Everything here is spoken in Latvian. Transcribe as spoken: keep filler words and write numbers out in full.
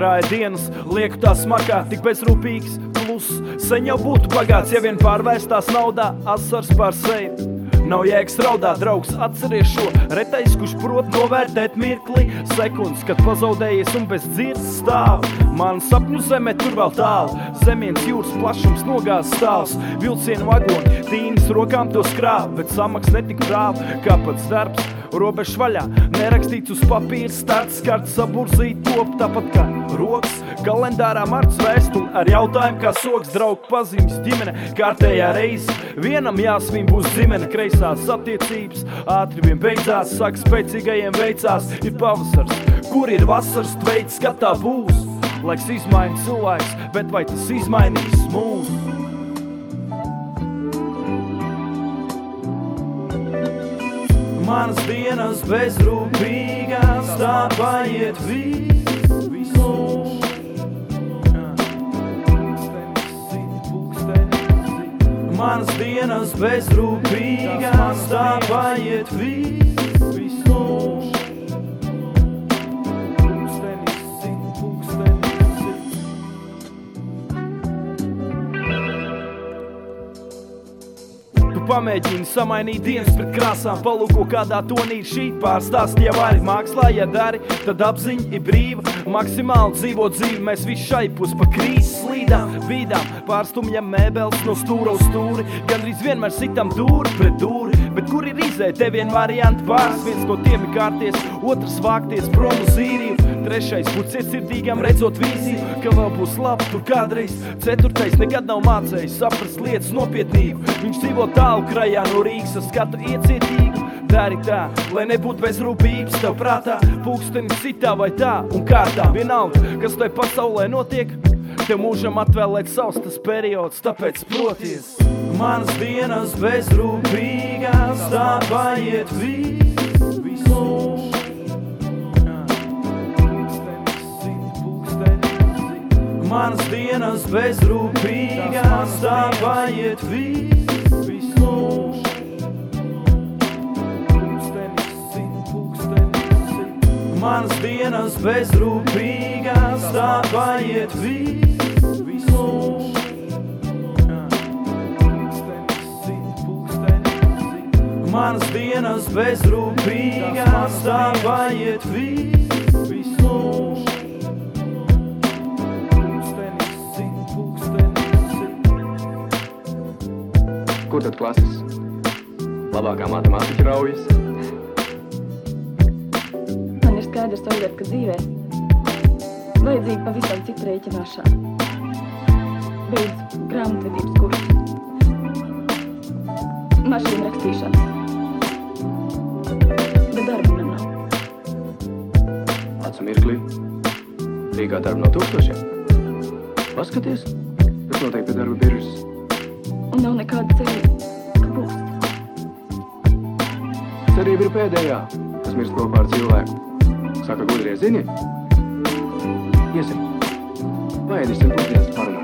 Krāja dienas, lieku tā smakā, tik bezrūpīgs, klus. Sen jau būtu bagāts, ja vien pārvērstās naudā, asars pār seju. Nav jēgas raudāt, draugs, atceries šo retais, kurš prot novērtēt mirkli sekundes, kad pazaudējies un bez dzirdes stāv. Man sapņu zeme tur vēl tālu, zemienes jūras plašums nogāz stāvs. Vilcienu vagoni, tīnas rokām to skrāv, bet samaks netik prāv, kā pats darbs. Robežs vaļā, nerakstīts uz papīra, starts, karts, saburzīt top, tāpat kā rokas. Kalendārā marts vēstuli ar jautājumu, kā soks, draugu pazīmes, ģimene, kārtējā reize. Vienam jāsvīm būs dzimene, kreisās attiecības, ātri vien beidzās, saka spēcīgajiem veicās. Ir pavasars, kur ir vasaras, tveids, kad tā būs. Laiks izmaina cilvēks, bet vai tas izmainīs mūs? Manas dienas bezrūpīgās, tā paiet viss, viss mūs. Manas dienas bezrūpīgās, tā paiet viss, viss mūs. Pamēģini samainīt dienas pret krāsām, palūko kādā tonī ir šī pārstāst. Ja vari mākslā, ja dari, tad apziņa ir brīva. Maksimāli dzīvo dzīvi, mēs visi šai pus pa krīzes slīdām, vīdām. Pārstumjam mēbeles no stūra uz stūri, gandrīz vienmēr sitam dūri pret dūri. Bet kur ir izē, te vien varianti pāris, viens no tiem ir kārties, otrs vākties prom uz īriju. Trešais būt cietsirdīgam, redzot vīziju, ka vēl būs labi tur kādreiz. Ceturtais nekad nav mācējis saprast lietas nopietnību. Viņš dzīvo tālu krajā no Rīgas ar skatu iecietīgu. Dari tā, lai nebūtu bezrūpības tev prātā, pulkstenis citā vai tā un kārtā. Vienalga, kas tai pasaulē notiek, tev mūžam atvēlēt savs tas periods, tāpēc proties. Manas dienas bezrūpīgās, tā paiet viss, viss mūs. Manas dienas bezrūpīgās, tā paiet viss, viss mūs. Manas dienas bezrūpīgās, tā paiet viss, viss mūs. Manas dienas bezrūpīgās, tā paiet viss, viss mūs. Kur tad klases? Labākā matemātika raujas? Man ir skaidrs tagad, ka dzīvē vajadzīga pavisam cita rēķināšana. Beidz grāmatvedības kursus. Mašīna rakstīšanas. Bet darba man nav. Acu mirklī. Rīgā darba no tūkstošiem. Paskaties, kas notiek pie darba biržas. Un nav nekāda cerība, ka būs. Cerība ir pēdējā, kas mirst kopā ar cilvēku. Saka gudrie zini? Iesim, paēdīsim pusdienas parunāt.